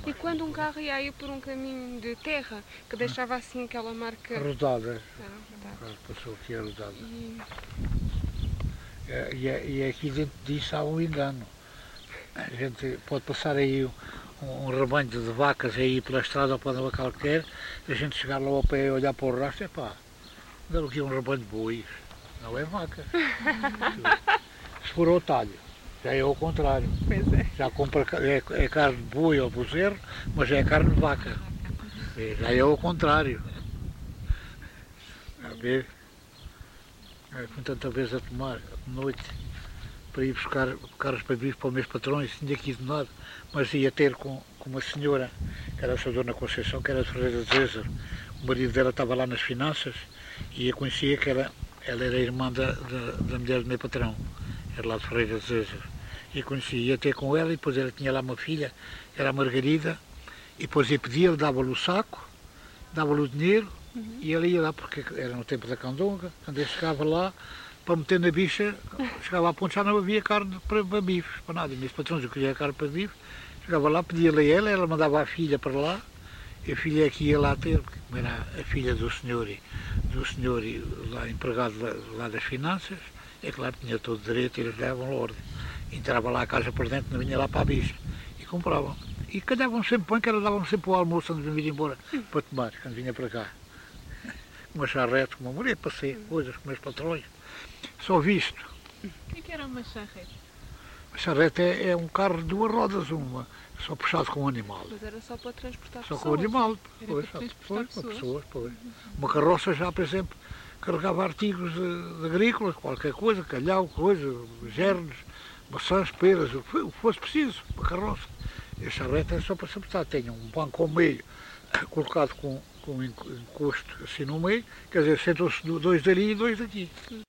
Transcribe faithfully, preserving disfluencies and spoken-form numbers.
E quando um carro ia aí por um caminho de terra, que deixava assim aquela marca... Rodada. Ah, O carro passou aqui a rodada. e... É, e, é, e aqui dentro disso há um engano. A gente pode passar aí um, um rebanho de vacas aí pela estrada ou para onde qualquer, a gente chegar lá ao pé e olhar para o rastro, é pá, dá aqui um rebanho de bois, não é vaca. Se for ao talho, já é ao contrário. Pois é. Já compra, é, é carne de boi ou bezerro, mas é carne de vaca. É, já é ao contrário. A ver? É, com tanta vez a tomar, de noite, para ir buscar carros para vir para os meus patrões, tinha aqui de nada, mas ia ter com, com uma senhora, que era a sua dona Conceição, que era de Ferreira de Zézer. O marido dela estava lá nas finanças e eu conhecia que era, ela era irmã da, da, da mulher do meu patrão, era lá de Ferreira de Zézer. E conhecia, ia ter com ela e depois ela tinha lá uma filha, era a Margarida, e depois ia pedir, ele dava-lhe o saco, dava-lhe o dinheiro, uhum. E ele ia lá, porque era no tempo da candonga, quando ele chegava lá, para meter na bicha, chegava a ponto, já não havia carne para, para bifes, para nada. E meus patrões eu queria carne para bifes, chegava lá, pedia-lhe a ela, ela mandava a filha para lá, e a filha é que ia lá ter, porque era a filha do senhor, do senhor lá, empregado lá, lá das finanças, é claro, tinha todo o direito, eles davam ordem. Entrava lá a casa por dentro, não vinha lá para a bicha, e compravam. E calhavam sempre pão, que era davam sempre o almoço antes de vir embora para tomar, quando vinha para cá. Uma charrete, uma mulher, passei coisas com meus patrões. Só visto. O que era uma charrete? A charrete é, é um carro de duas rodas, uma, só puxado com um animal. Mas era só para transportar só pessoas? Só com o animal, era pois, para transportar pois, pessoas. Para pessoas pois. Uhum. Uma carroça já, por exemplo, carregava artigos de, de agrícolas, qualquer coisa, calhau, coisa, germes, maçãs, peras, o que fosse preciso, uma carroça. E a charrete é só para transportar, tem um banco ao meio, colocado com, com um encosto assim no meio, quer dizer, sentam-se dois dali e dois daqui. Uhum.